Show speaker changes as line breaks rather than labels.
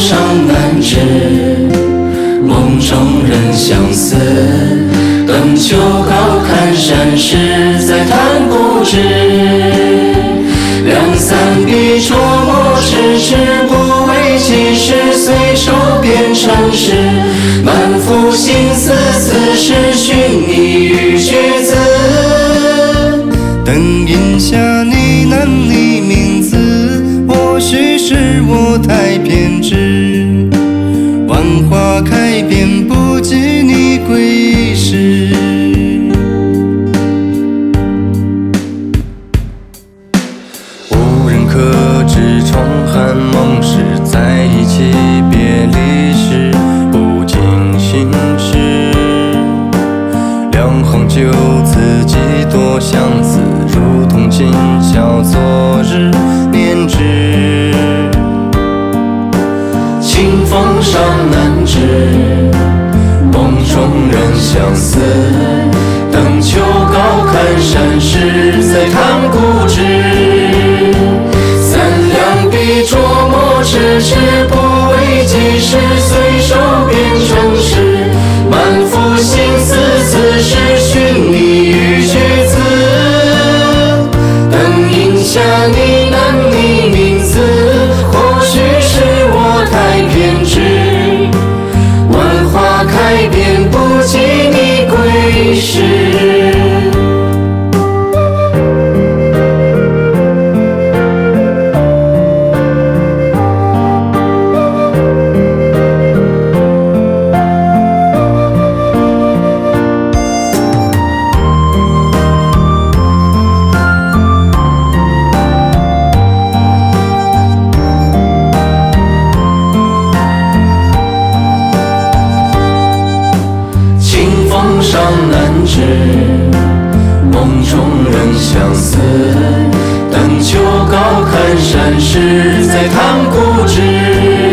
上难止，梦中人相思。登秋高看山势，再谈不知。两三笔琢磨迟迟，不为其事，随手变成诗。满腹心思，此时寻你于句子。
灯影下呢喃你名字，或许是我太偏执。万花开遍不及你归时。无人可知重寒梦时，在一起别离时不经心事。两行旧字几多相似，如同今宵昨日念之。
清风上难止，梦中人相思。登秋高看山势，再谈固执。三两笔琢磨迟迟，不为己事，随手变成诗。满腹心思，此时寻你于句子。灯影下呢喃你名字，或许是我太偏执。万花开遍不及你归时。上难止，梦中人相思。登秋高看山势，再谈固执。